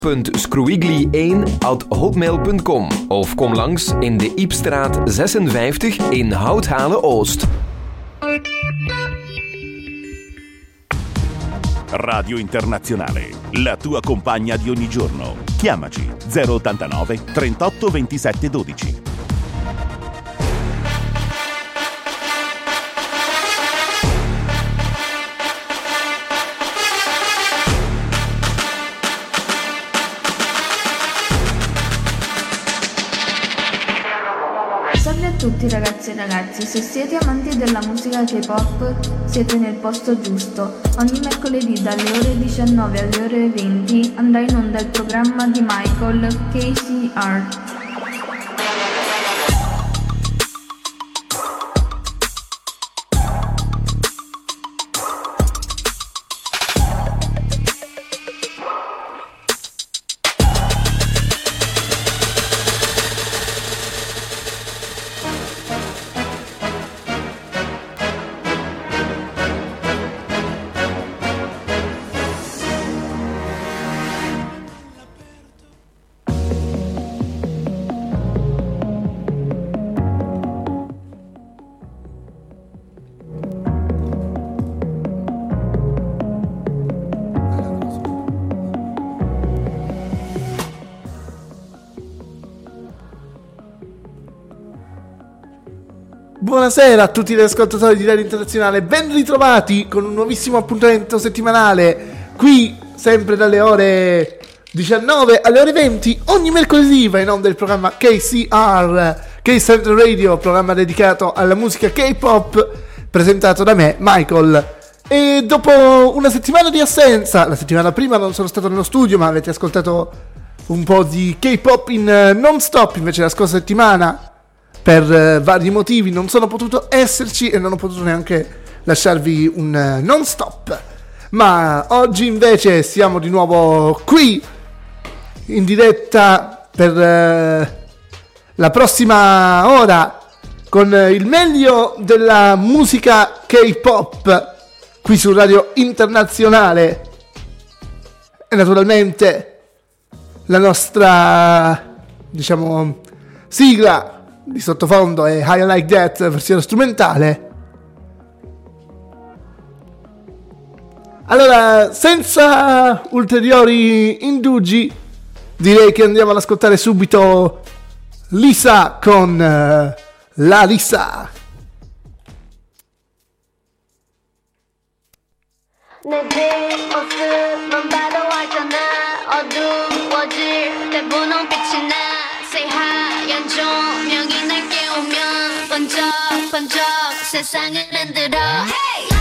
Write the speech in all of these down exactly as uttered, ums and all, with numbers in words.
screwigly één at hotmail punt com of kom langs in de Iepstraat zesenvijftig in Houthalen-Oost. Radio Internazionale, la tua compagna di ogni giorno. Chiamaci zero ottantanove trentotto ventisette dodici. Salve a tutti ragazzi e ragazzi, se siete amanti della musica K-pop siete nel posto giusto. Ogni mercoledì dalle ore diciannove alle ore venti andrà in onda il programma di Michael K C R. Buonasera a tutti gli ascoltatori di Radio Internazionale, ben ritrovati con un nuovissimo appuntamento settimanale, qui sempre dalle ore diciannove alle ore venti, ogni mercoledì va in onda il programma K C R, K-Central Radio, programma dedicato alla musica K-pop, presentato da me, Michael. E dopo una settimana di assenza, la settimana prima non sono stato nello studio, ma avete ascoltato un po' di K-pop in non stop, invece la scorsa settimana per uh, vari motivi non sono potuto esserci e non ho potuto neanche lasciarvi un uh, non stop, ma oggi invece siamo di nuovo qui in diretta per uh, la prossima ora con uh, il meglio della musica K-pop qui su Radio Internazionale e naturalmente la nostra, diciamo, sigla di sottofondo è How I Like That, versione strumentale. Allora, senza ulteriori indugi, direi che andiamo ad ascoltare subito Lisa con uh, La Lisa. 내 뒷모습만 봐도 알잖아 어두워질 때 분홍빛이 나 새하얀 조명이 날 깨우면 번쩍번쩍 세상을 흔들어 hey!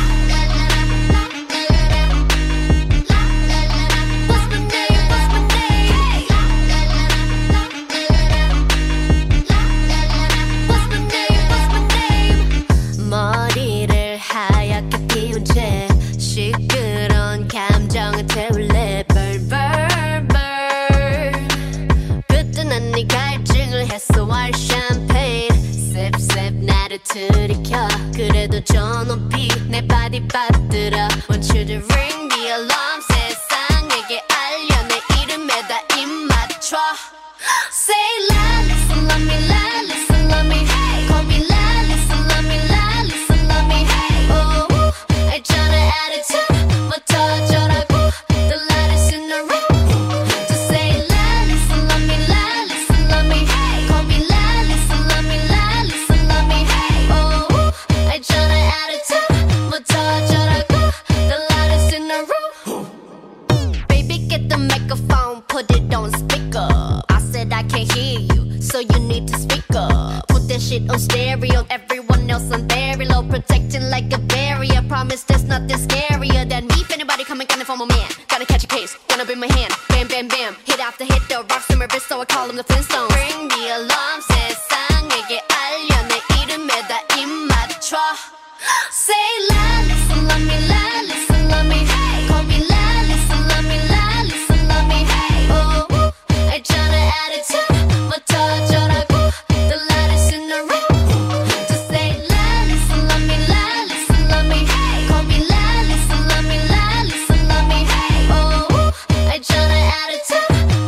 머리를 하얗게 피운 채 시끄러운 감정을 태울래 burn burn burn 그때 난 네 갈증을 해소할 샴페인 sip sip 나를 들이켜 그래도 저 높이 내 바디 받들어 Want you to ring the alarm 세상에게 알려 내 이름에다 입 맞춰 Say la listen love me la listen love me hey call me la listen love me la listen love me hey oh 알잖아 attitude 뭐 터져라고 the lightest in the room Just say la listen love me la listen love me hey call me la listen love me la listen love me hey oh 알잖아 attitude 뭐 터져라고 the lightest in the room Baby get the microphone put it on speaker I said I can't hear you so you need to speak up put that shit on stereo everyone else on very low protecting like a barrier promise there's nothing scarier than me if anybody coming gunning for my man gotta catch a case gonna bring my hand bam bam bam hit after hit the rocks in my wrist so I call them the Flintstones ring the alarm 세상에게 알려 내 이름에다 입 맞춰 say la listen love me la listen love me hey call me la listen love me la listen love me hey oh 알잖아 attitude 뭐 터져라고 the lightest in the room Just say la listen love me la listen love me hey call me la listen love me la listen love me hey oh 알잖아 attitude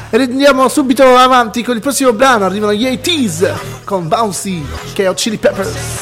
E andiamo subito avanti con il prossimo brano. Arrivano gli eighties con Bouncy, che è Hot Chili Peppers.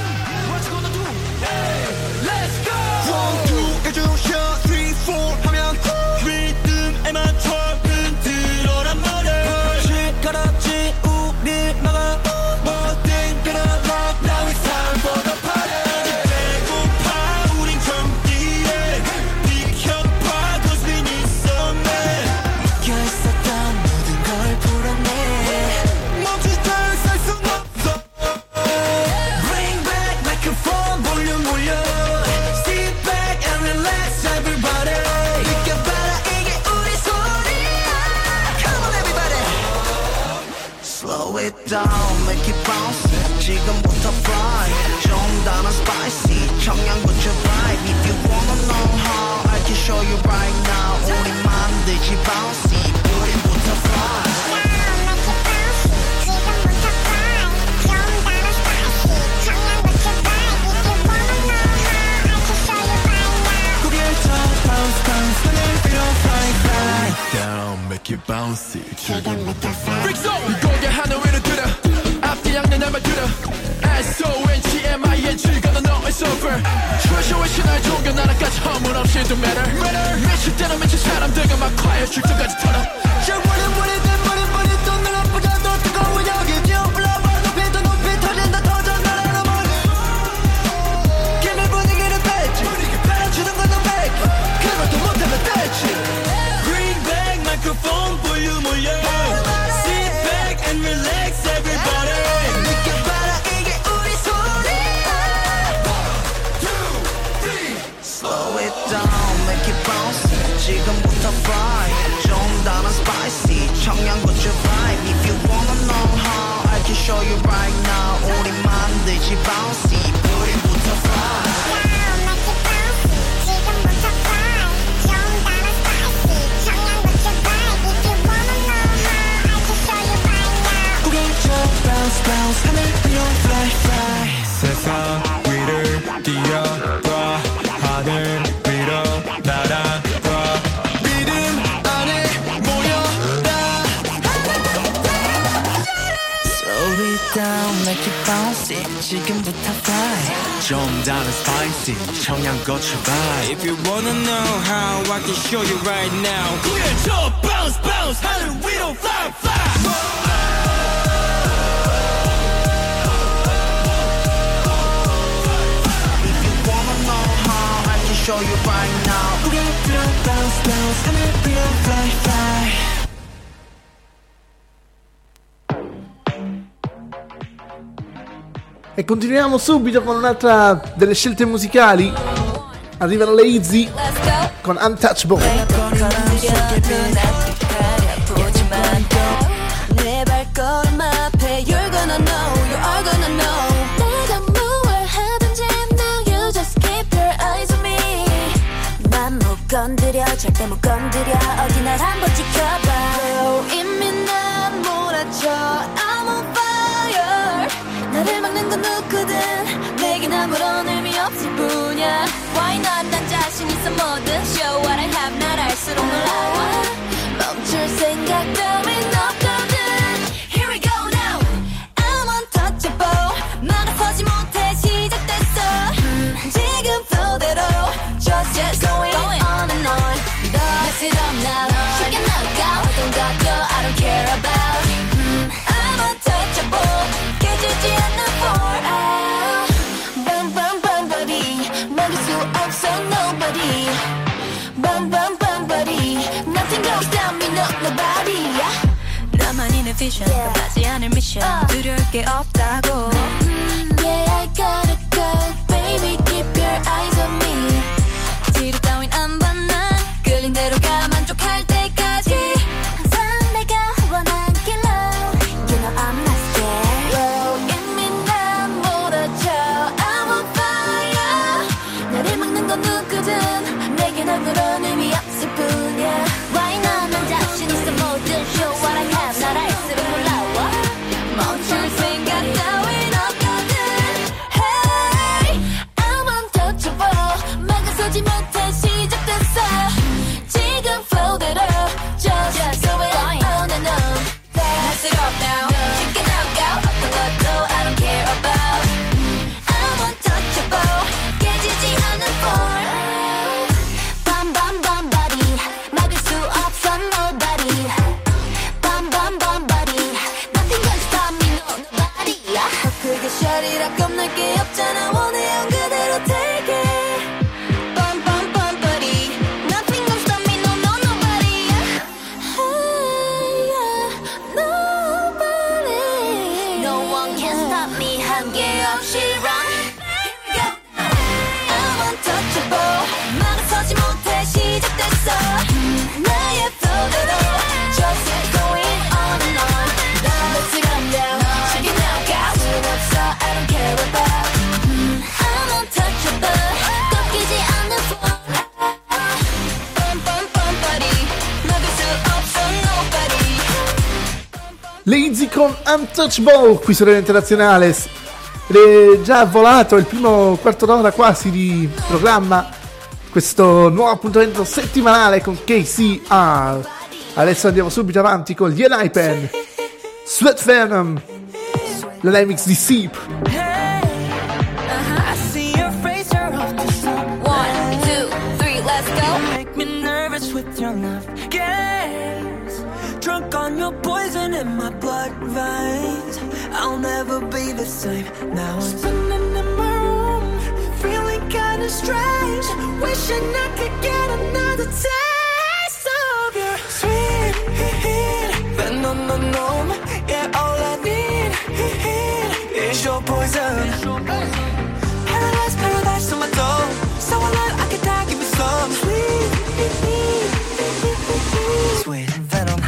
Down, make it bounce. 지금부터 fly. 좀 더 spicy. 청양고추 vibe. If you wanna know how, I can show you right now. 우리 만들지 bouncy. 우리부터 fly. Down, make it bouncy. 지금부터 fly. 이고개 하늘위로 들어 앞뒤 양내 날 들어 S O N G M I N G gonna know it's over 최소의 신화의 종교 나라까지 허물 없이 don't matter 미칠 때는 미친 사람들과 막 quiet 출두까지 털어 Yeah, what it, what it, what it, what it 또 눌러보자 또 뜨거운 여기 뛰어 불러봐 높이 또 높이 터진다 터져 나라는 머리 김의 분위기를 뺐지 주는 건 너 백 그것도 못하면 됐지 Bring back microphone 볼륨 올려 Sit back and relax everybody 느껴봐라 이게 우리 소리야 One, two, three Slow it down, make it bounce. 지금부터 fly. 좀 더 spicy. 청양고추 vibe. If you wanna know how, I can show you right now. 우리 만들지 bouncy. 우리부터 fly. Bounce, bounce, 하늘 위로 fly, fly. 세상 위를 뛰어봐 하늘 위로 날아가 믿음 안에 모여라 Slow it down, make it bouncy. 지금부터 fly. 좀 다른 spicy 청양고추 vibe If you wanna know how I can show you right now 그래 저 bounce, bounce 하늘 위로 fly, fly Show you right now. 우리 위로 bounce, bounce 하늘 위로 fly, fly E continuiamo subito con un'altra delle scelte musicali. Arrivano le Izzy con Untouchable. 내 발걸음 앞에 You're gonna know, you are gonna know 내가 뭘 하든지 now you just keep your eyes on me 난 못 건드려 절대 못 건드려 어디 날 한번 지켜봐 Girl, 이미 난 몰아쳐 I'm on fire 나를 막는 건 누구든 내겐 아무런 의미 없을 뿐이야 Why not 난 자신 있어 뭐든 Show what I have 날 알수록 놀라워 멈출 생각 따윈 없거든 Here we go now I'm untouchable 막아서지 못해 시작됐어 음, 지금 flow대로 Just just going on and on Mess it up now 쉽게 나가 어떤 것도 I don't care about 음, I'm untouchable 깨지지 않는 for out Bam bam bam body 막을 수 없어 nobody Bam bam bam body Nothing goes down me no nobody 나만이 내 vision 끝나지 않을 mission 두려울 게 없다고 Yeah I gotta go baby keep your eyes on me 뒤로 따윈 안 봐 난 끌린 대로 가 만족할 때까지 항상 내가 원한 길로 You know I'm not scared Whoa, 이미 난 몰아쳐 I'm on fire 나를 막는 건 누구든 내겐 아무런 의미 없을 뿐이야 Why not 난 자신 있어 모든 Show what I have 날 알수록 놀라워 멈출 생각 따윈 없거든 Hey I'm untouchable 막아서지 못해 시작됐어 지금 flow대로 Lazy con Untouchable qui su Radio Internazionale. Ed è già volato il primo quarto d'ora quasi di programma, questo nuovo appuntamento settimanale con K C R. Adesso andiamo subito avanti con gli Enhypen, Sweat Venom, la remix di Seep. With your love games, drunk on your poison in my blood veins. I'll never be the same. Now I'm spinning in my room, feeling kinda strange, wishing I could get another taste of your sweet venom. Yeah, all I need is your poison. Paradise, paradise on my door, so I let I could die, give me some sweet. Sweet venom.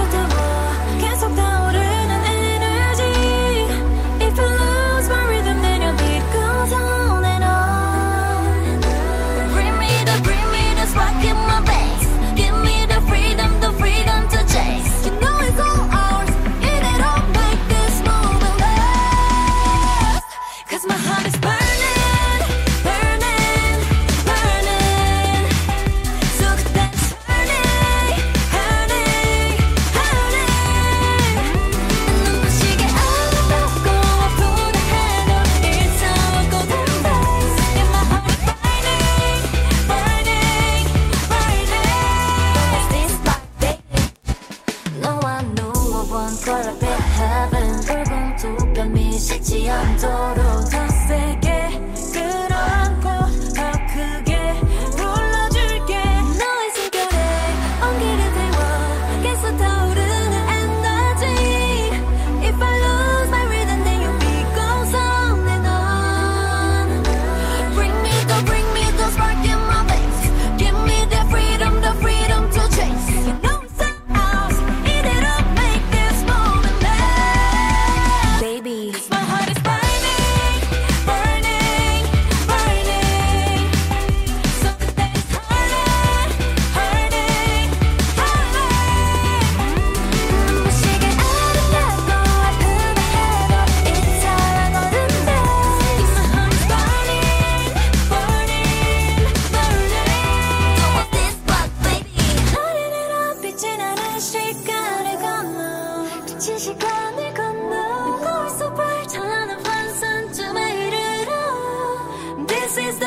계속 타오르는 에너지. If you lose my rhythm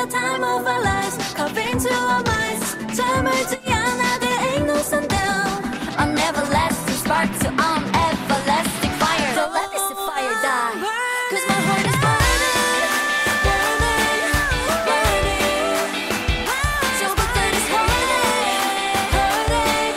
the time of our lives. Carve into our minds. 잠을 지어나 there ain't no sundown. An everlasting spark to an everlasting fire. Don't let this fire die. Cause my heart is burning, burning, burning. So but that is hurting, hurting,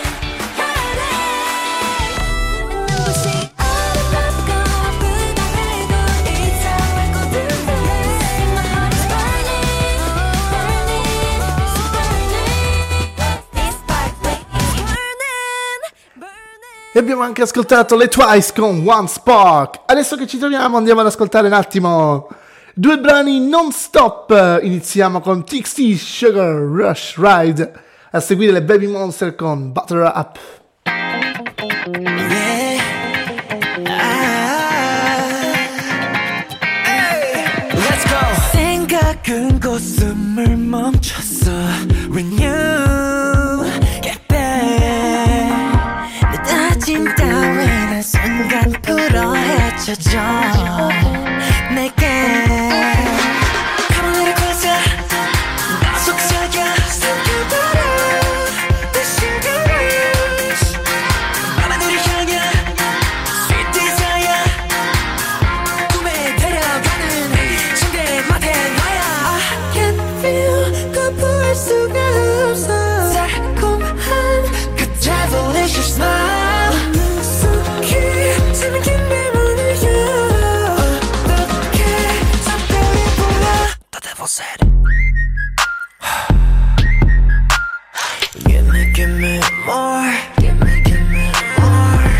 hurting. And 눈부신 어둠과 불과 해도 이상할 것 같아. My heart is burning, burning, so burning. This spark is burning, burning. E abbiamo anche ascoltato le Twice con One Spark. Adesso che ci troviamo andiamo ad ascoltare un attimo due brani non stop. Iniziamo con T X T Sugar Rush Ride, a seguire le Baby Monster con Butter Up. Yeah. Ah. Hey. Let's go. 생각은 고숨을 멈췄어 When you get back. 내 다짐 따위는 순간 풀어 헤쳐져 내게. Come a little closer. 나 속삭여 삼켜버려 내 심장을. 밤하늘을 향해 Sweet desire. 꿈에 데려가는 침대 맡에 나야. I can feel 거부할 수가 없어 달콤한 그 devilish smile. 능숙히 잠긴 내 문을 열어. 어떻게 작별이 보여. The devil said Give me, give me more. Give me, give me more.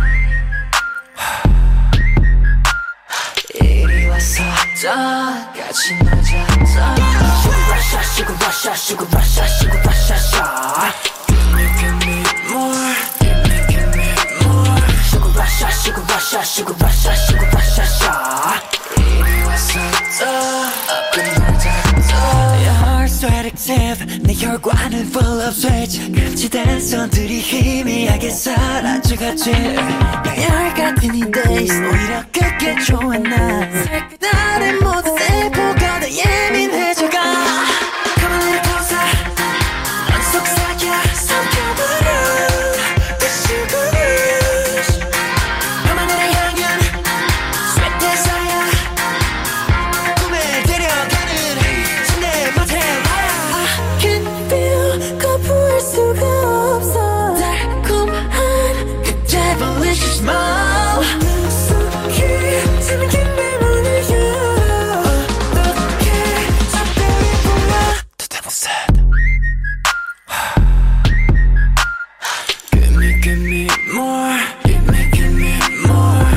이리 와서 더 같이 놀자 더. Sugar rush, sugar rush, sugar rush, sugar rush, sugar. Give me, give me more. Give me, give me more. Sugar rush, sugar rush, sugar rush, sugar rush, sugar. 이리 와서 더 끝나자 더. Your heart's so addictive. 내 혈관을 full of switch. 금지된 손들이 희미하게 사라져가지. 강렬 같은 이 days 오히려 그게 좋아 난. 색다른 모든 세포가 더 예민해져가. Come a little closer. 넌 속삭여 삼켜버려 내 sugar rush. 밤하늘을 향한 sweet desire. 꿈에 데려가는 침대 맡에 와야. I can feel 거부할 수가 없어 달콤한 그 devilish smile. 능숙히 잠긴 내 문을 열어. 어떻게 작별이 보여. The devil said Give me, give me more. Give me, give me more.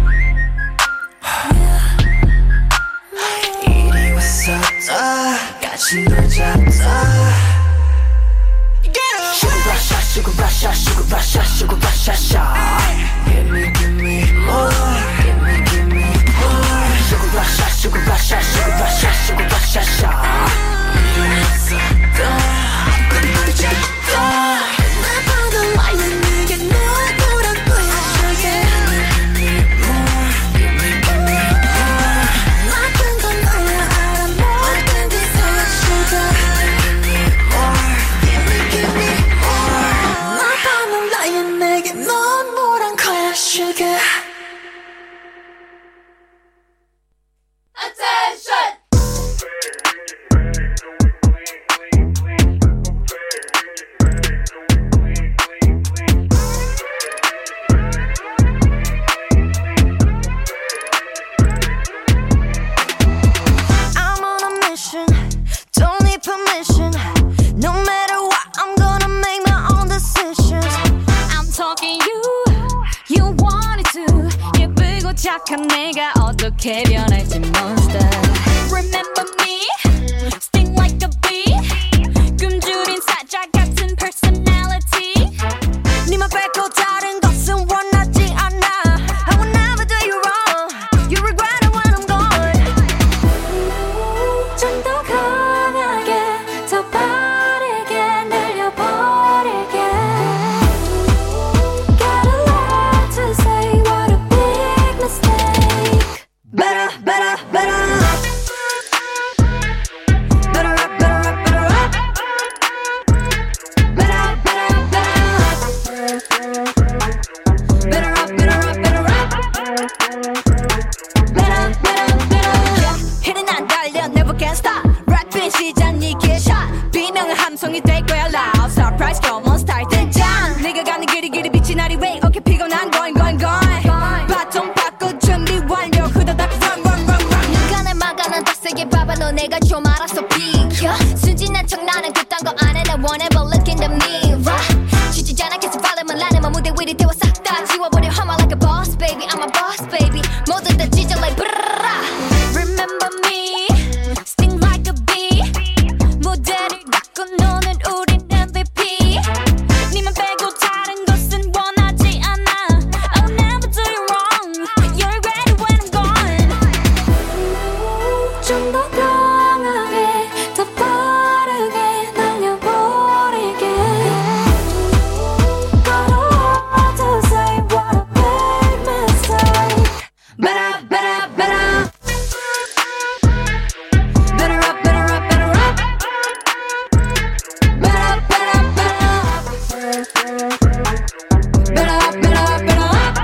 이리 와서 더 같이 놀자 더. Sugar rush, sugar rush, sugar rush, sugar rush, sugar. Give me, give me more. Give me, give me more. Sugar rush, sugar rush, sugar rush, sugar rush, sugar. 이리 와서 더 끝나자 더. 나보다 많은 네게 너의 뭐란 거야. Give me, give me more. Give me, give me more. 나쁜 건 너야 알아. 모든 desire sugar. Give me more. Give me, give me more. 나보다 나의 내게 넌 뭐란 거야 sugar. Attention! I'm on a mission, don't need permission. No matter what, I'm gonna make my own decisions. I'm talking you, you want it too. 예쁘고 착한 내가 어떻게 변할지 monster. Remember me, sting like a bee. 굶주린 사자 같은 personality. 네만 뺏고 다른 것은 원하지 않아. I will never do you wrong. You regret it when I'm gone. 좀 더 강하게, 더 빠르게 날려버리게. Got a lot to say, what a big mistake. Better, better. 내가 좀 알아서 비켜 순진한 척 나는 그딴 거 안 해 나 whenever look in the mirror 지치지 않아 계속 바람은 나는 맘 무대 위를 태워 싹 다 지워버려 I'm like a boss baby I'm a boss baby 모두 다 찢어 like 브르르라 Remember me sting like a bee 무대를 닦고 노는 우린 엠브이피 니만 빼고 다른 것은 원하지 않아 I'll never do you wrong You're ready when I'm gone 좀 더 강하게 더 빠르게 날려버리게 But to say what a big mistake Better, better, better Better up, better up, better up Better up, better up, better up Better up, better up, better up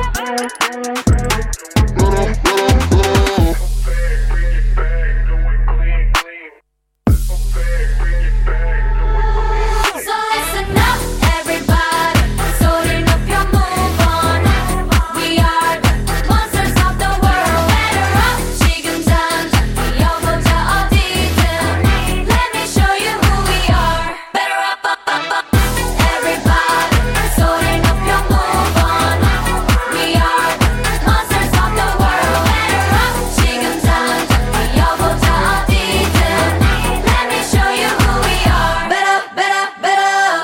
So listen up, everybody. 소리 높여 move on. We are the monsters of the world. Better up, 지금 당장 뛰어보자 어디든. Let me show you who we are. Better up, up, up, up. Everybody, 소리 높여 move on. We are the monsters of the world. Better up, 지금 당장 뛰어보자 어디든. Let me show you who we are. Better, better, better.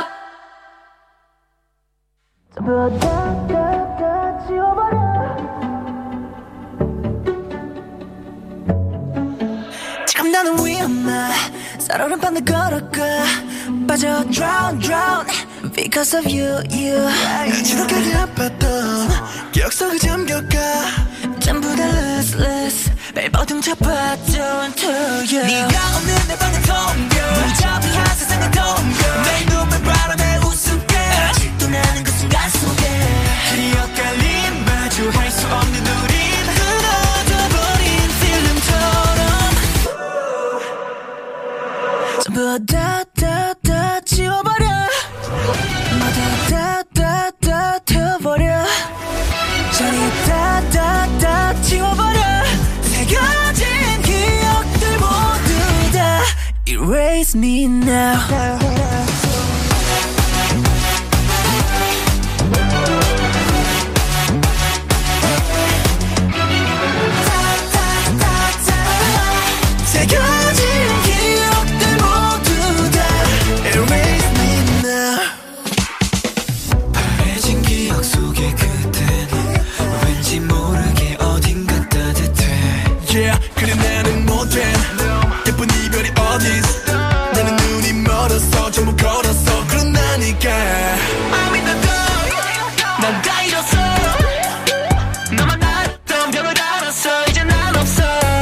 지금 나는 위험해 서로는 밤을 걸어가 빠져 drown drown because of you you 지독하게 아팠던 기억 속에 잠겨가 전부 다 lose lose 매일 모든 잡았죠 into you 네가 없는 내 방에 덤벼 무자비한 세상에 덤벼 내 눈물 바람에 웃을게 아직도 나는 그 순간 속에 기억 깔린 마주할 수 없는 우린 흐려져버린 필름처럼 전부 다 다 다 지워버려 모두 다 다 다 태워버려 저리 다 다 다 지워버려 새겨진 기억들 모두 다 Erase me now 새겨진 기억들 모두 다 Erase me now 바래진 기억 속에 그때는 왠지 모르게 어딘가 따뜻해 Yeah 그래 나는 못해 예쁜 이별이 어딨어 나는 눈이 멀었어 전부 걸었어 그런다니까 I'm in the dark 난 다 잃었어 너만 알았던 병을 알았어 이제 난 없어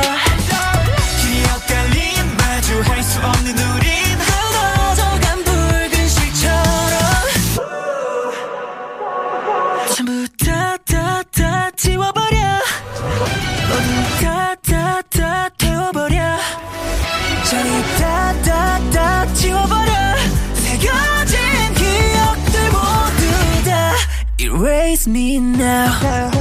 기억 깔린 마주할 수 없는 우린 흐려져간 붉은 실처럼 전부 다 다 다 지워버려 모두 다 다 다 태워버려 저리 다 다 다 지워버려 새겨진 기억들 모두 다 Erase me now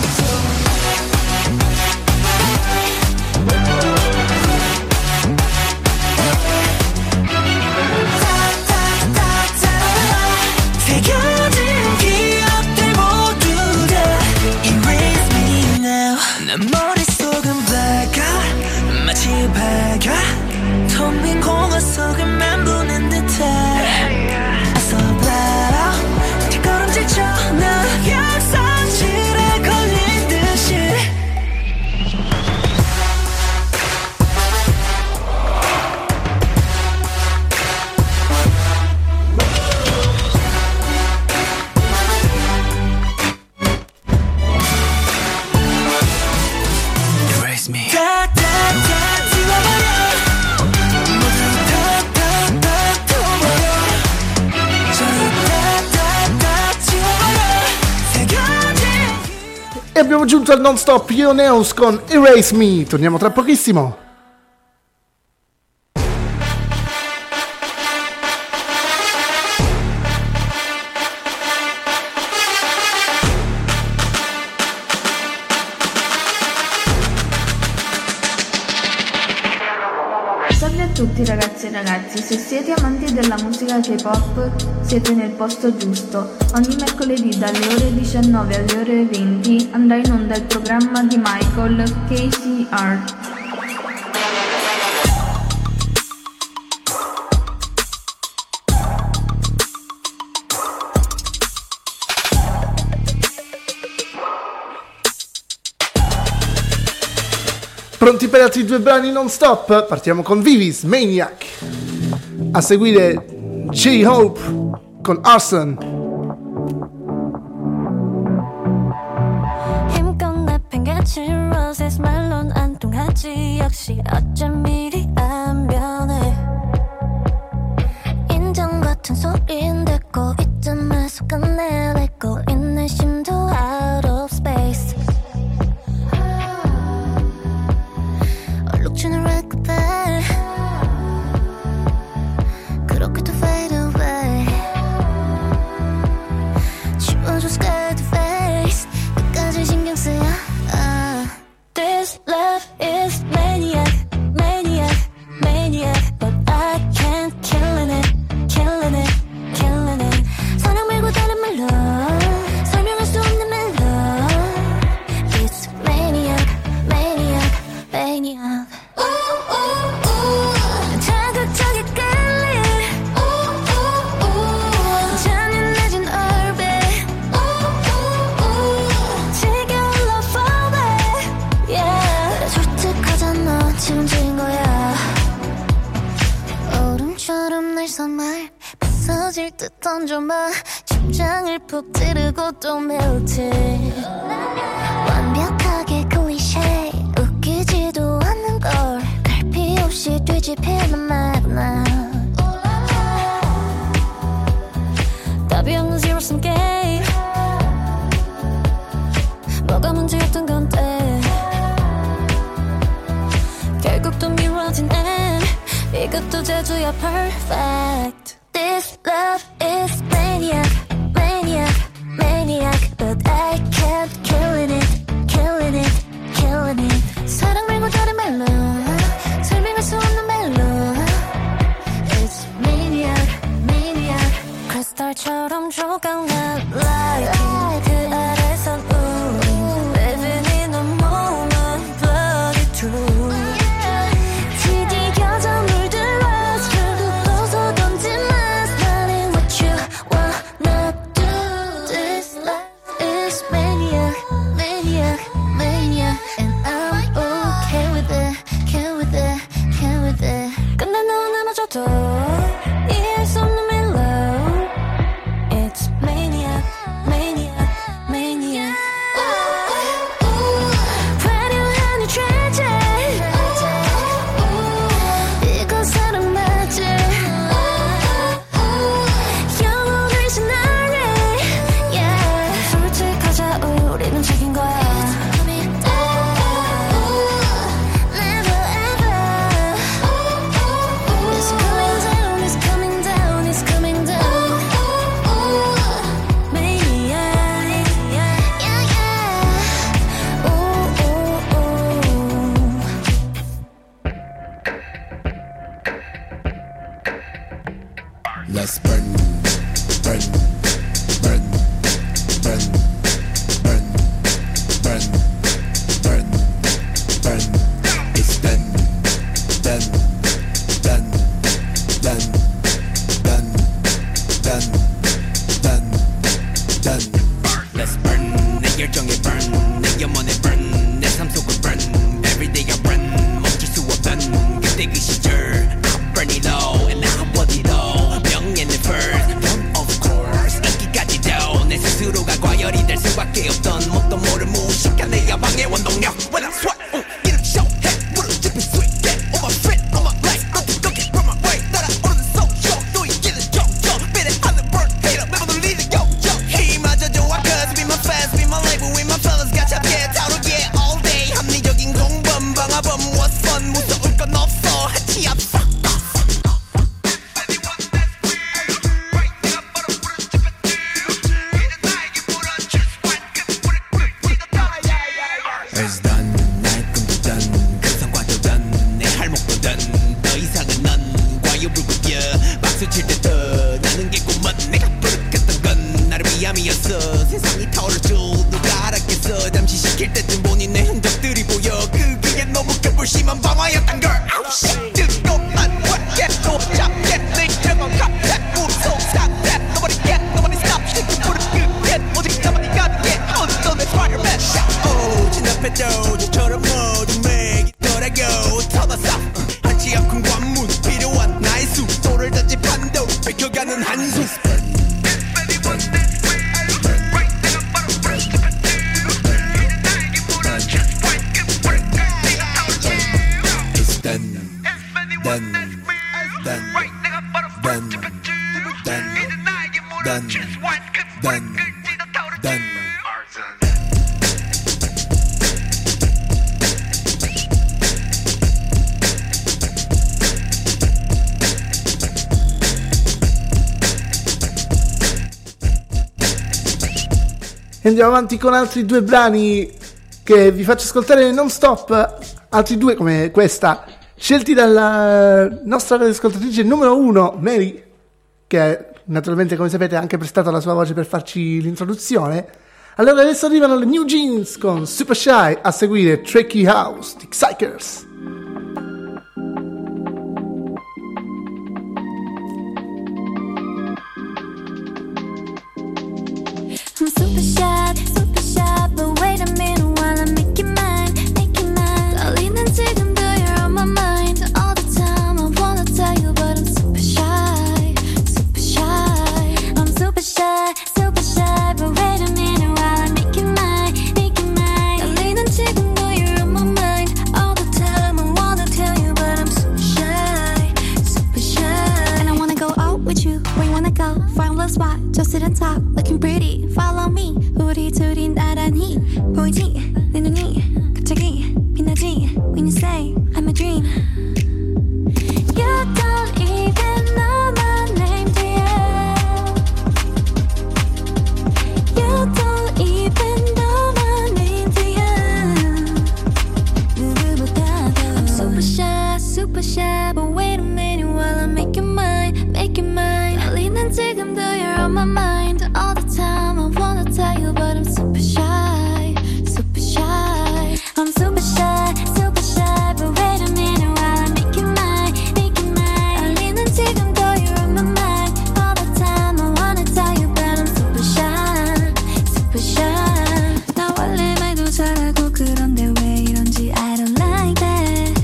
새겨진 기억들 모두 다 Erase me now 내 머릿속은 밝아 마치 밝아 텅 빈 공허 속을 맴도는 듯해 어서 봐라 뒷걸음질처럼 약상실에 걸린 듯이 Erase me 다 다 다 지워버려 모두 다 다 다 태워버려 저리 다 다 다 지워버려 새겨진 E abbiamo giunto al non stop Ioneus con Erase Me. Torniamo tra pochissimo. Salve a tutti ragazzi e ragazzi, se siete amanti della musica K-pop siete nel posto giusto. Ogni mercoledì dalle ore diciannove alle ore venti andrà in onda il programma di Michael K C R. Pronti per altri due brani non stop? Partiamo con Vivis, Maniac. A seguire J-Hope con Arson. 힘껏 내팽개친 roses 말론 안 통하지 역시 어쩜 이리 안 변해 인정 같은 소리인데 꼭 이쯤에서 끝내고 있는 심도 out of space 얼룩주는 record bed 그렇게도 fade away 지워줘 scared face 끝까지 신경 쓰여 uh. This love is maniac, maniac, maniac But I can't killing it, killing it, killing it 사랑 말고 다른 말로 설명할 수 없는 말로 It's maniac, maniac, maniac 자극적이 끌림 잔인해진 orbit 지겨운 love phobic yeah 솔직하잖아 지금 진 거야 얼음처럼 날 선말 부서질 듯 던져봐 심장을 푹 찌르고 또 melted 완벽하게 클리셰 웃기지도 않는 걸 갈피 없이 뒤집히는 마구나 답이 없는 zero sum game 뭐가 문제였던 건데 결국 또 미뤄진 end 이것도 제주야 perfect This love is maniac, maniac, maniac But I can't killing it, killing it, killing it 사랑 말고 다른 말로 설명할 수 없는 말로 It's maniac, maniac 크리스탈처럼 조각난 light 그 아래선 우린 living in a moment bloody true 뒤디겨져 물들어 결국 벗어던진 last night what you wanna do This life is maniac, maniac, maniac And I'm okay with it, okay with it, okay with it 근데 넌 나눠줘도 이해할 수 없는 mellow It's maniac, maniac, maniac 화려한 이 tragic 이건 사랑 맞지 영혼을 신나리 yeah 솔직하자 우리는 책인 거야 Never ever It's coming down, it's coming down, it's coming down Maniac yeah yeah ooh ooh ooh Let's burn, burn, burn, burn, burn, burn, burn, burn. It's done, done, done, done, done, done, done, done. Let's burn, 내 열정에 burn, 내 영혼에 burn, 내 삶 속을 burn. Every day I run, 멈출 수 없던 그때 그 시절. I burn it all and I want it all. 명예는 first, of course. 인기까지도 내 스스로가 과열이 될 수밖에 없던 뭣도 모를 무식한 내 야망의 원동력. When I sweat, uh, 이름 쇼해 무릎 짚은 sweet get on my feet, on my legs. 넌 두껍게 run my way 따라오는 social 또 이기는 정적. 비례하는 bird hater 매번 울리는 요정. 힘마저 좋아 cause be my fans, be my label, with my fellas 가볍게 다루기에 all day. 합리적인 공범 방화범 what's fun 무서울 건 없어 하치 앞 done, done, done, done, done, done, done. E andiamo avanti con altri due brani che vi faccio ascoltare non stop, altri due come questa, scelti dalla nostra ascoltatrice numero uno, Mary, che naturalmente, come sapete, ha anche prestato la sua voce per farci l'introduzione. Allora adesso arrivano le New Jeans con Super Shy, a seguire Tricky House di Psychers. I'm super shy, super shy, but wait a minute while I make you mine, make you mine. 떨리는 지금도 you're on my mind all the time. I wanna tell you, but I'm super shy, super shy. I'm super shy, super shy, but wait a minute while I make you mine, make you mine. 떨리는 지금도 you're on my mind all the time. I wanna tell you, but I'm super shy, super shy. And I wanna go out with you. Where you wanna go? Find a little spot, just sit and talk, looking pretty. Follow me. 우리 둘이 나란히 보이지? 내 눈이 갑자기 빛나지? When you say I'm a dream. You don't even know my name, do you? You don't even know my name, do you? 누구보다도 I'm super shy, super shy, but wait a minute while I make you mine, make you mine. 떨리는 지금도 you're on my mind all the time. I wanna tell you, but I'm super shy, super shy. I'm super shy, super shy, but wait a minute while I make you mine, make you mine. 떨리는 지금도 you're on my mind all the time. I wanna tell you, but I'm super shy, super shy. 나 원래 말도 잘하고 그런데 왜 이런지 I don't like that.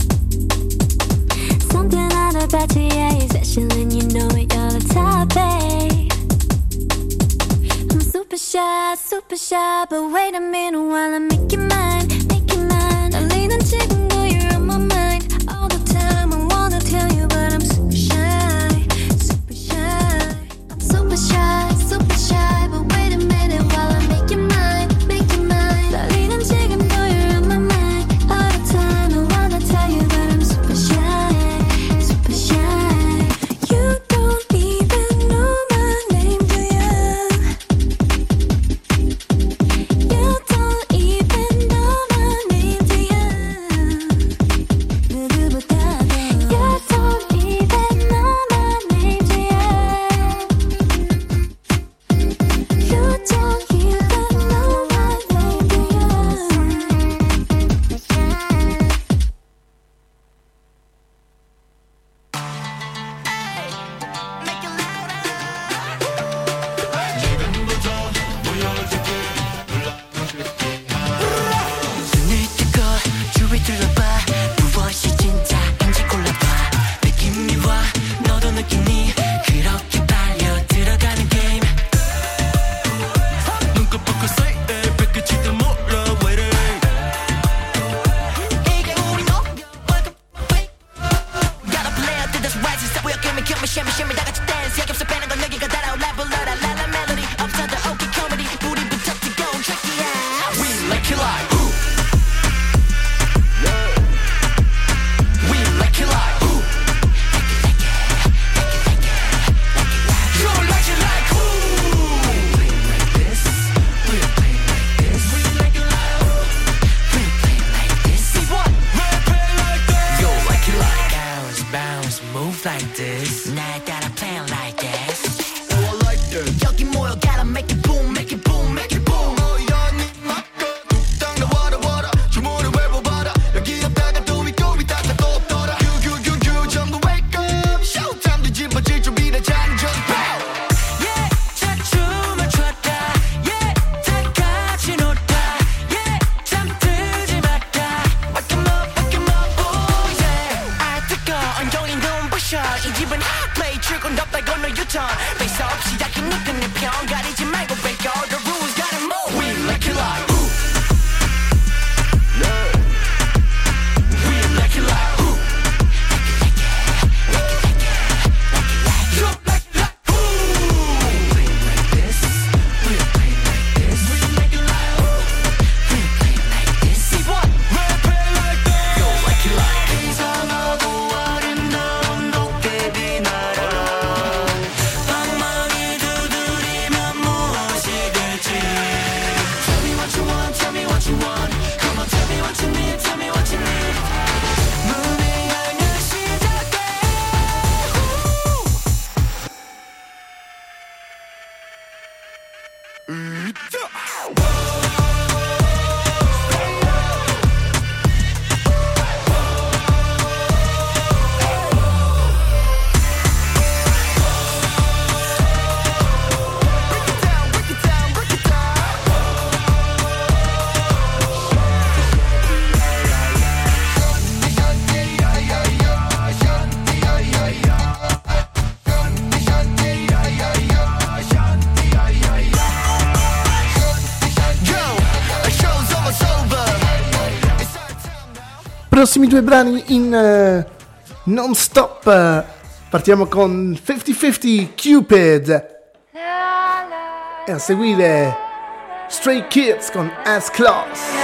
Something out about you, yeah, you're special and you know it, you're the top, babe. I'm super shy, super shy, but wait a minute while I make you mine, make you mine. 떨리는 지금도 you're on my mind all the time. I wanna tell you, but I'm super shy, super shy. I'm super shy, super shy, but wait a minute while I make you mine, make you mine. 떨리는 지금도 you're on my mind all the time. I wanna tell you, but I'm super shy, super shy. You don't even know my name, do you? You don't even know my name, do you? 누구보다도 You don't even know my name, do you? You don't even know my name, do 눈을 뜨고 주위 둘러봐 무엇이 진짜인지 골라봐 느낌이 와 너도 느끼니 그렇게 빨려 들어가는 게임 눈곱 벗고 say it 뺏길지도 몰라 wait it 이게 우리 너 Gotta play out to this right since we are coming come shimmy shimmy 다 같이 dance 약없어 빼는 건 내기가 따라올라 불러라 라라 멜로디 없어도 okay comedy 우리부터 뜨고 tricky house We like it like who We like it like who You like it like who We play like this We play like this We like it like who We play like this See what? We play like this You like it like bounce bounce move like this 날 따라 play like this Oh I like this 여기 모여 gotta make it boom make it boom make it boom 이 집은 hot play 출근덥다 건너 유턴 face 없이 약하니까 내 편 가리지 말고 break all the rules gotta move We like it like who We like it like who prossimi due brani in uh, non stop. Partiamo con cinquanta cinquanta Cupid e a seguire Stray Kids con As Close.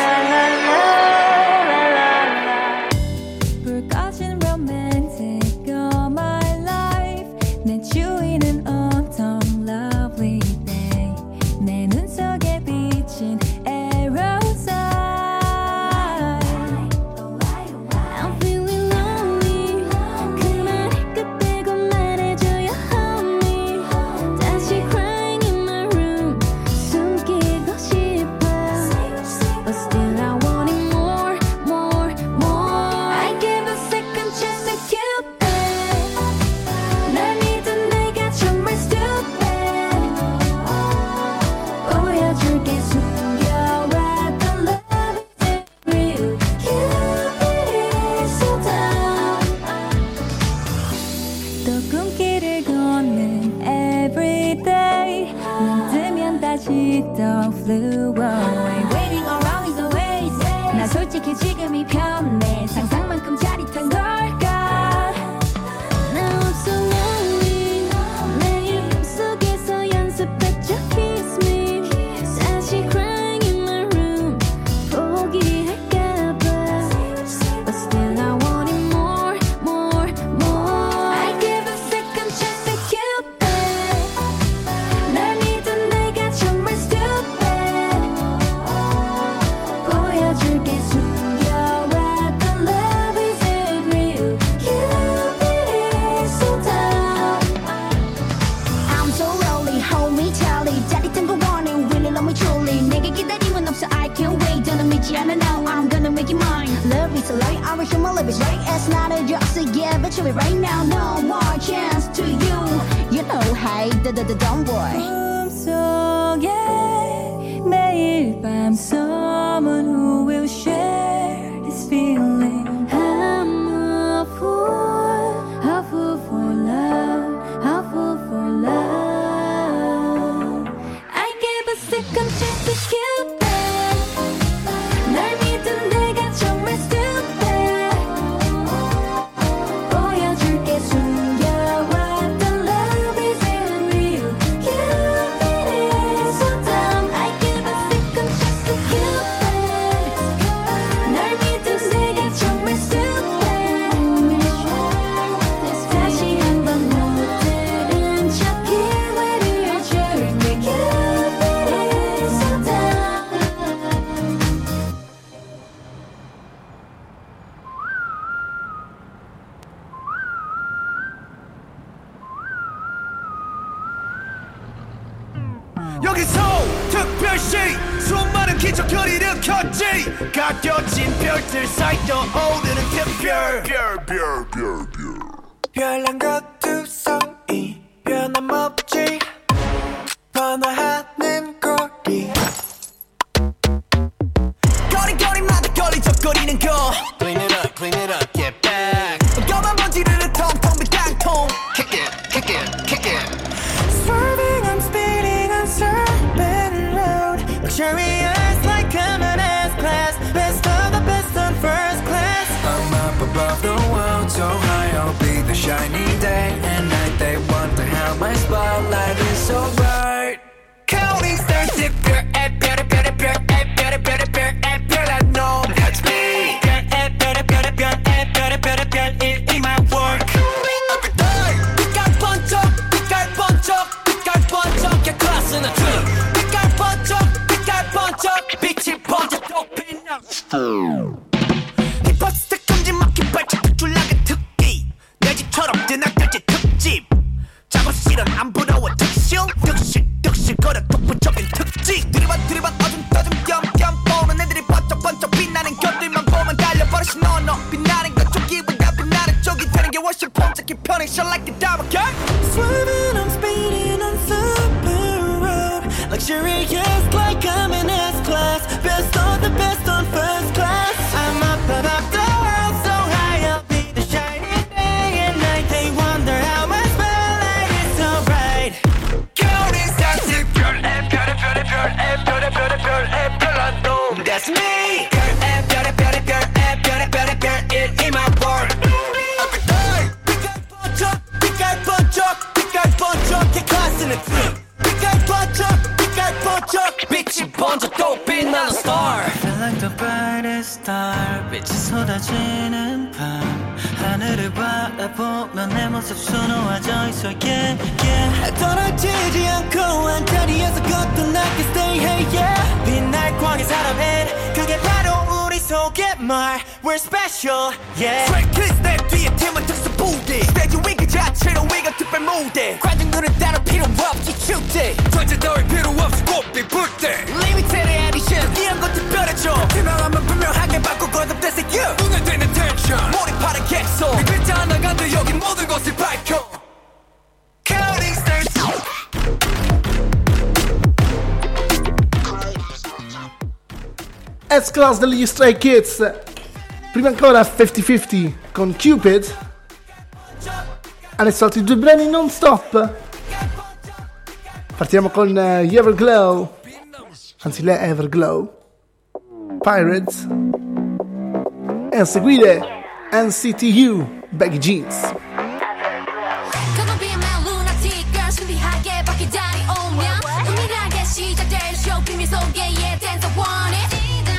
flew away. Waiting around is a waste. 나 솔직히 지금이 편해. 상상만큼 짜릿한 걸까. Now I'm so lonely. 매일 꿈속에서 연습했죠 kiss me. 다시 crying in my room. 포기할까봐. But still I want it more, more, more. I give a second chance to Cupid. 날 믿은 내가 정말 stupid. 보여줄게 숨겨왔던 love is it real. Cupid is so down. I'm so lonely, hold me tightly. 짜릿한 거 원해, really love me truly. 내게 기다림은 없어, I can't wait. 너는 믿지 않아 now, I'm gonna make it mine. Love is a lie, I wish my love is right. It's not a joke, so yeah, but show it right now. No more chance to you. You know, hey, da da da don't worry. 꿈속에 매일 밤 someone who will share this feeling. I'm a fool, a fool for love, a fool for love. I give a second chance to Cupid. 날 믿은 내가 정말 stupid. 보여줄게 숨겨왔던 love is it real. Cupid is so dumb. I give a second chance to Cupid. 날 믿은 내가 정말 stupid. 다시 한번 못 들은 척 기회를 줄게. Cupid is so dumb. 여기서 특별시 수많은 기적을 일으켰지. 가려진 별들 사이 떠오르는 특별 별별별별 별난 것두성이 변함없지. 번화하는 거리 거리거리마다 걸리적거리는 거. Clean it up, clean it up, get back. 검은 먼지를 텅텅 빈 깡통. Kick it, kick it, kick it. Swerving, I'm speeding on Serpent Road. Luxurious like common S class. Best of the best on first class. I'm up above the world, so high I'll be the shining day and night. They wonder how my spotlight is so bright. Counting stars, 특별 별, 별, 별, 별, 별, 별, 별, 별, I know that's me. 별, 별, 별, 별, 별, 별, 별, in my work. Every day, 빛깔 번쩍, 빛깔 번쩍, 빛깔 번쩍, get class in the truth. 빛깔 번쩍, 빛깔 번쩍, 빛이 번쩍 또 빛나. 힙합스타 큼지막힌 발짝 줄라간 특기. 내 집처럼 뜨나들지 특집. 작업실은 안 부러워 특실, 특실, 특실 거려 독보적인 특징. 들이받 들이받 어둠 떠둠 겸겸 보는 애들이 번쩍번쩍 빛나는 것들만 보면 달려버리시. No no 빛나는 것 쪽이보다 빛나는 쪽이 되는 게 훨씬 폼잡기 편해. Shine like a diamond, okay? Swerving, I'm speeding on Super Road. Luxurious like I'm in S class. Best of the best on first class. I'm up above the world, so high I'll be the shining day and night. They wonder how my spotlight is so bright. Counting stars, 특별 별의 별의 별의 별의 별의 별의 별, I know that's me. 별, 별의 별의 별의 별의 별의 별 star 빛이 쏟아지는 밤 하늘을 바라보면 내 모습 수놓아져 있어 yeah yeah 떨어지지 않고 한자리에서 걷던 I can stay hey yeah 빛날 광의 사람은 그게 바로 우리 속의 말 We're special yeah Straight kiss 내 뒤에 팀은 특수 부대 스테이지 위 그 자체로 위가 특별 무대 관중들은 따로 필요 없이 축제 전체 따위 필요 없이 꽃빛 불때 Limited edition 이런 거 특별해져 투명하면 분명하게 바꿔 거듭돼서 you 눈에 띄는 텐션 몰입하는 객소 이 글자 하나 간도 여기 모든 것을 밝혀 Counting stars S-Class degli Stray Kids. Prima ancora cinquanta cinquanta con Cupid. Adesso altri due brani non stop. Partiamo con uh, Everglow. Anzi, le Everglow. Pirates. E a seguire N C T U Baggy Jeans. Come on, be my lunatic girl. 신비하게 바뀌다니 오면 은밀하게 시작될 쇼 비밀 속에 yeah dance I want it.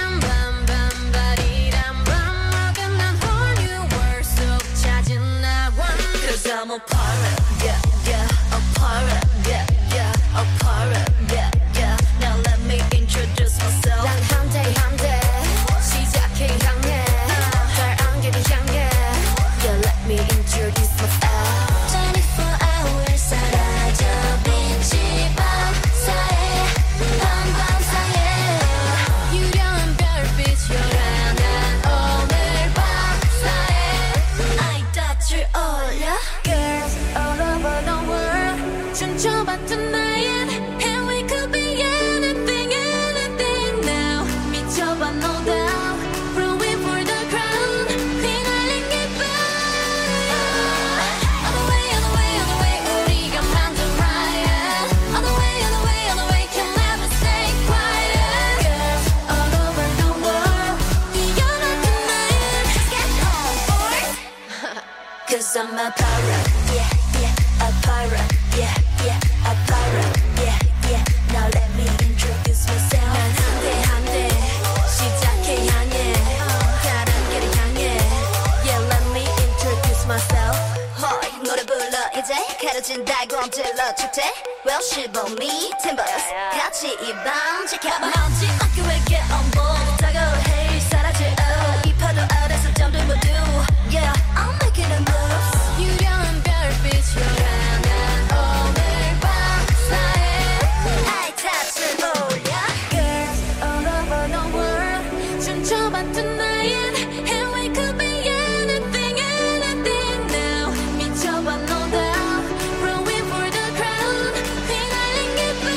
I'm a pirate, yeah, yeah, a pirate, yeah, yeah, a pirate, yeah, yeah. Now let me introduce myself. 난 한대 한대 시작해 향해 달 안개를 향해. Yeah, let me introduce myself. twenty-four hours 사라져 빛이 밤사이 밤밤사이 유령한 별빛 요란한 오늘 밤사이 아이다출 올려. 춤춰봐 tonight and we could be anything, anything now. 미쳐봐 no doubt, rowing for the crown. 휘날린 기분. All the way, all the way, all the way, 우리가 만든 riot. All the way, all the way, all the way, can never stay quiet. Girls all over the world, 뛰어라 tonight. Get on board. Cause I'm a pirate, yeah, yeah, a pirate. Yeah, yeah, a pirate, yeah, yeah. Now let me introduce myself. 난 한대 한대 시작해 향해 다른 길을 향해. Yeah, let me introduce myself. Hi, 노래 불러 이제 가려진 달곰 질러 축제. Well, 시범이 Timbers 같이 이 밤 지켜봐. 먼지 어깨에 get on board. 다가올 헤이 사라질 어. 이 파도 아래서 잠들 모두. Yeah, I'm making a move. 유령한 별빛 요란. Tonight, and we could be anything, anything now. 미쳐봐 no doubt, rowing for the crown. 휘날린 기분.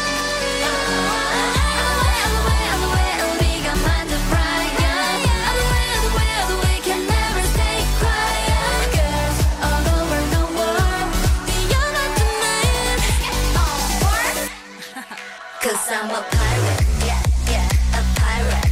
All the way, all the way, all the way, 우리가 만든 riot. All the way, all the way, all the way, can never stay quiet. Girls all over the world, 뛰어라 tonight. Get on board. Cause I'm a pirate, yeah, yeah, a pirate.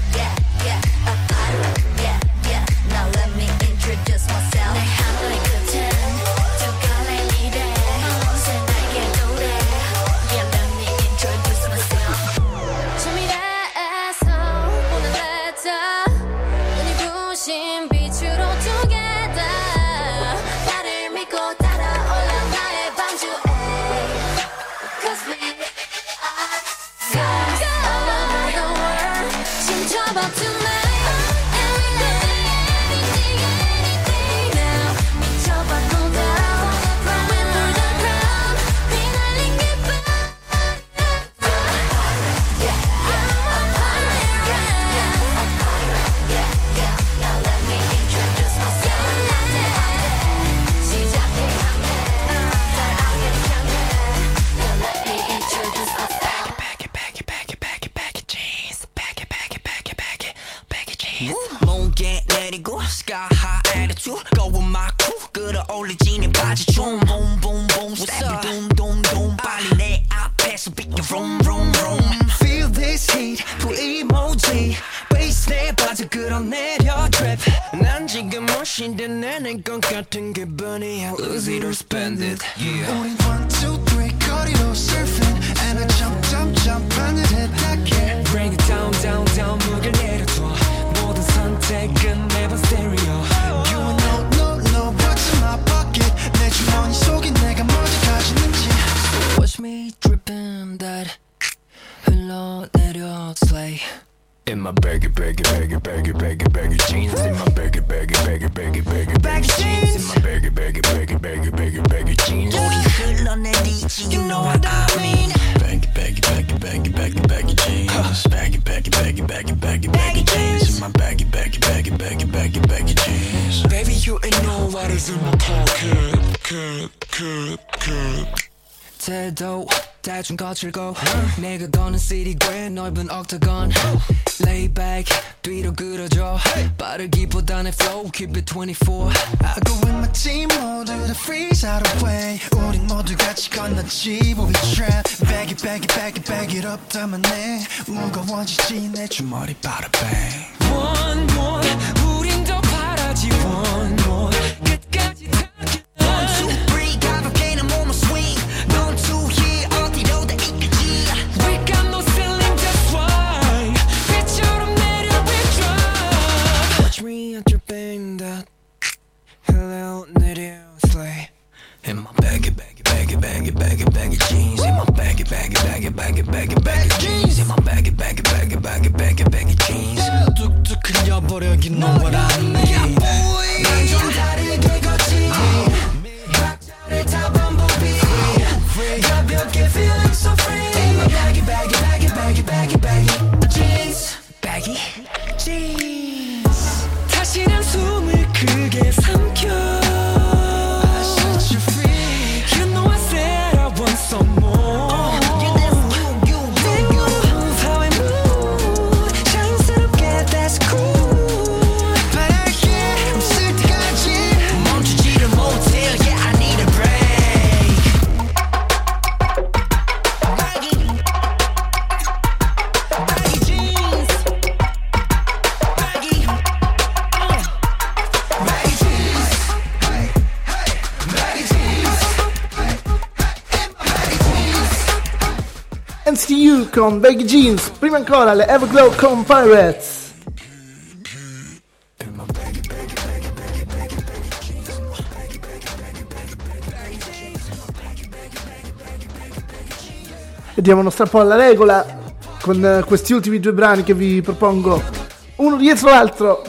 몽개 내리고 sky high attitude 거울 막고 끌어올리지는 바지 좀 boom boom boom step 둠둠둠 빨리 내 앞에서 비켜 vroom vroom vroom feel this heat 그 emoji bass 내 바지 끌어내려 drip 난 지금 멋인데 내는 것 같은 기분이야 lose it or spend it yeah 우린 one two three 거리로 surfing and I jump jump jump 하늘에 닿게 break it down down down 무게 내려둬 모든 선택은 매번 stereo. You know no no what's in my pocket. 내 주머니 속에 내가 먼저 가지는지. Watch me dripping that 흘러내려 slay. In my baggy, baggy, baggy, baggy, baggy, baggy jeans. In my baggy, baggy, baggy, baggy, baggy, baggy jeans. In my baggy, baggy, baggy, baggy, baggy, baggy jeans. 우리 흘러내리지, you know what I mean. Baggy, baggy, baggy, baggy, baggy, baggy jeans. Baggy, baggy, baggy, baggy, baggy, baggy jeans. In my baggy, baggy, baggy, baggy, baggy, baggy jeans. Baby, you ain't know what is in my pocket. Cut, cut, cut. 태도 대충 거칠고 내가 거는 시티 꽤 넓은 octagon. Lay back 뒤로 끌어줘 빠르기보다는 flow keep it twenty-four. I go with my team 모두 다 freeze out of way. 우린 모두 같이 건너지 we trap. Bag it bag it bag it bag it up 담아내. 무거워지지 내 주머니 bada bang. One more 우린 더 바라지 one more 끝까지 One two three 가볍게는 몸을 swing. Don't two here 어디로 다 이끄지. We got no ceiling that's why 빛처럼 내려 we drive. Watch me at your bang that 흘러내려 slay. In my baggy baggy baggy baggy baggy baggy jeans. In my baggy baggy baggy baggy baggy baggy jeans. In my baggy baggy baggy baggy baggy baggy jeans. 뚝뚝 흘려버려 you know what I mean. 난 좀 다르게 걷지. 박자를 타 반복이. 가볍게 feeling so free. In my baggy baggy baggy baggy baggy baggy jeans. Baggy jeans. 다시는 숨을 크게 삼켜. I set you free. You know I said I want some more. You know you you you you. Move how I move. 자연스럽게 that's cool. 바라게 없을 때까지 멈추지를 못해. Yeah I need a break. Baggy baggy jeans. Baggy uh. Baggy jeans. Hey hey baggy jeans. Hey hey baggy jeans. N C T U con Baggy Jeans, prima ancora le Everglow con Pirates. E diamo uno strappo alla regola con eh, questi ultimi due brani che vi propongo uno dietro l'altro.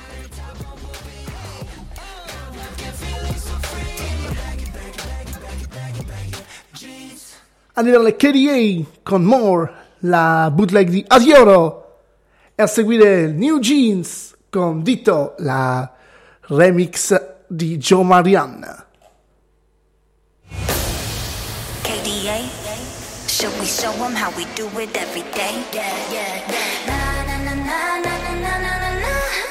Arrivano le K D A con More, la bootleg di Adioro, e a seguire New Jeans con Ditto, la remix di Joe Marianne. K D A, should we show them how we do it every day? Yeah, yeah, yeah. Na na na na na na na na na.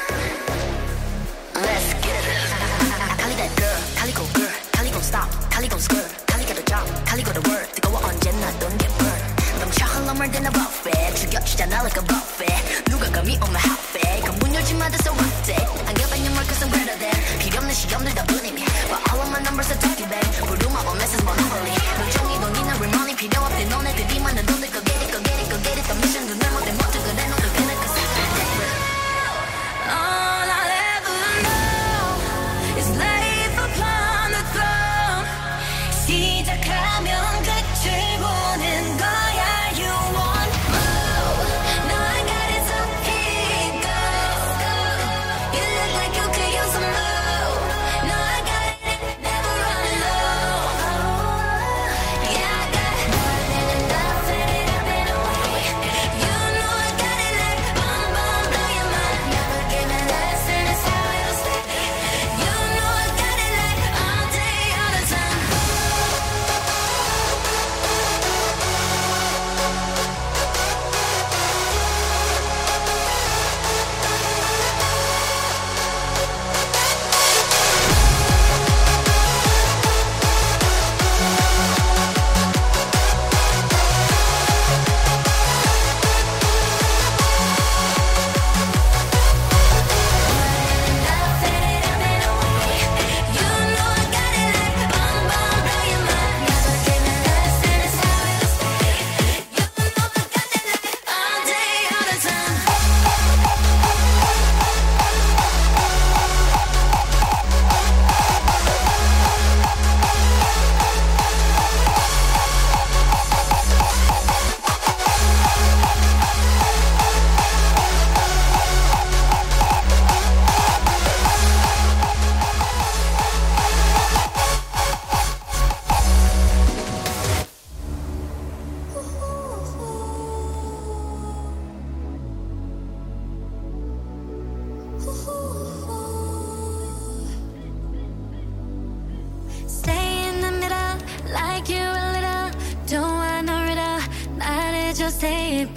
Let's get it. Kali that girl, Kali go girl, Kali gon' stop, Kali gon' skirt, Kali got a job, Kali got a word. 뜨거워 언제나 don't get burned. 넘쳐 흘러물 than a buffet, 죽여주잖아 like a buffet. 누가 감히 on my outfit? 그문 열지 마, that's so hot. 안겨봤냐 뭘 cause I'm better than. 필요 없는 시험들 다 분임해. But all of my numbers are talking back. 부르마 on message monopoly. 명종이 돈이나 real money 필요 없대. 너네들이 많은 돈들 go get it, go get it, go get it. The mission 눈을 못해 멋져 그래 너도 그래 cause all I'll ever know is life upon the throne. 시작하면 끝을 보는 거야. You want more? 널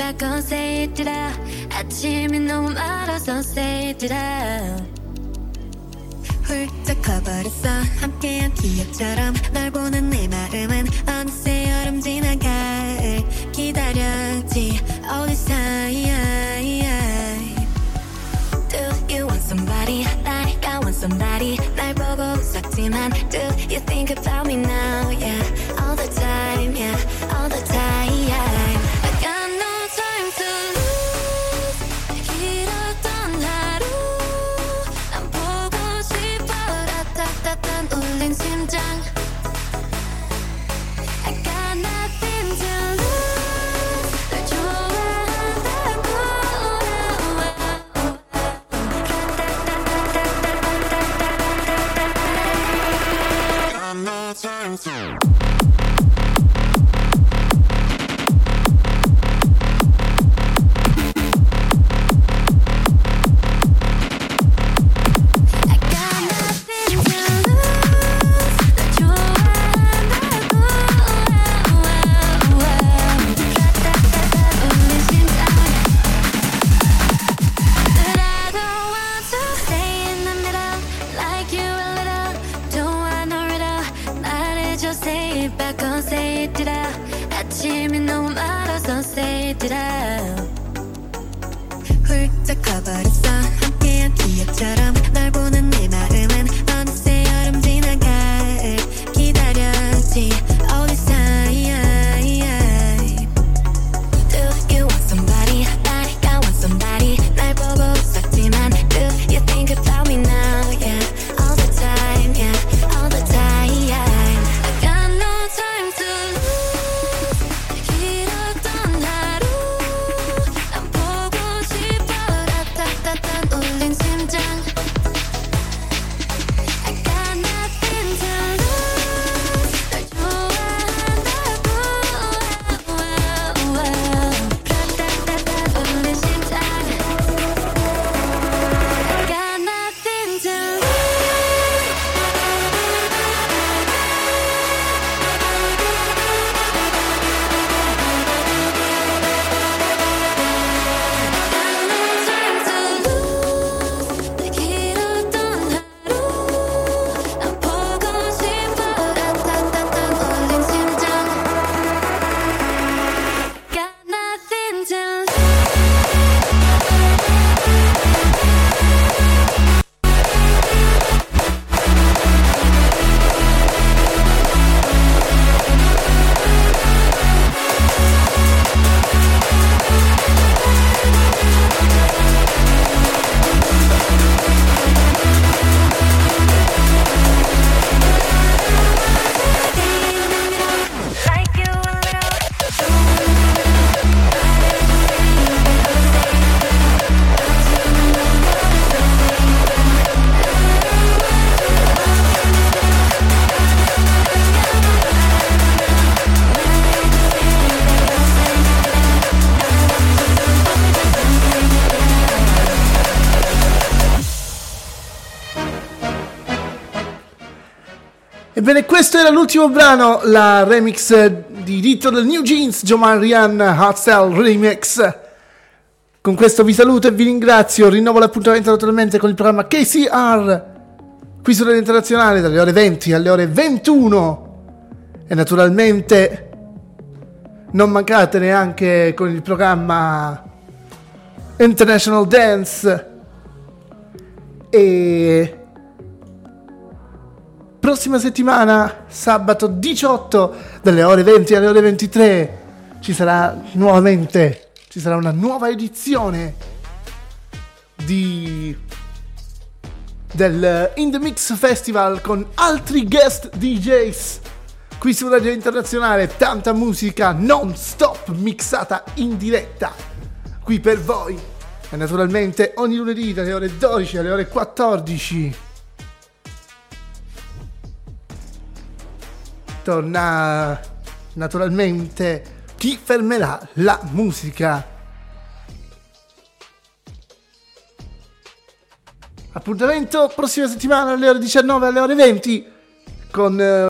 back on say it out. 아침이 너무 멀어서 say it out. 훌쩍 커버렸어 함께한 기억처럼 널 보는 내 마음은 어느새 여름 지나갈 기다렸지 all this time. Do you want somebody like I want somebody 날 보고 웃었지만 do you think about me now yeah all the time yeah all the time I got no time to lose 길었던 하루 난 보고 싶어 라따따딴 울린 심장 I got nothing to lose 널 좋아한다고 no time to 아침이 너무 멀어서 say it out. 훌쩍 커버렸어 함께한 기억처럼 널 보는 내 마음은 어느새 여름 지나갈 기다렸지 all this time. Do you want somebody like I want somebody 날 보고 웃었지만 do you think about me now yeah all the time yeah all the time. I got no time to 길었던 하루 난 보고 싶어 라따따딴 울린 심장 I got nothing to lose 널 좋아한다고 라따따딴 울린 심장 I got nothing to lose. Ebbene, questo era l'ultimo brano, la remix di Ritto del New Jeans, Joman Rian Hardstyle Remix. Con questo vi saluto e vi ringrazio, rinnovo l'appuntamento naturalmente con il programma K C R qui su Radio Internazionale dalle ore venti alle ore ventuno e naturalmente non mancate neanche con il programma International Dance. E prossima settimana, sabato diciotto, dalle ore venti alle ore ventitré, ci sarà nuovamente, ci sarà una nuova edizione di del In The Mix Festival con altri guest D Js qui su Radio Internazionale. Tanta musica non stop mixata in diretta qui per voi, e naturalmente ogni lunedì dalle ore dodici alle ore quattordici torna naturalmente Chi fermerà la musica. Appuntamento prossima settimana alle ore diciannove alle ore venti con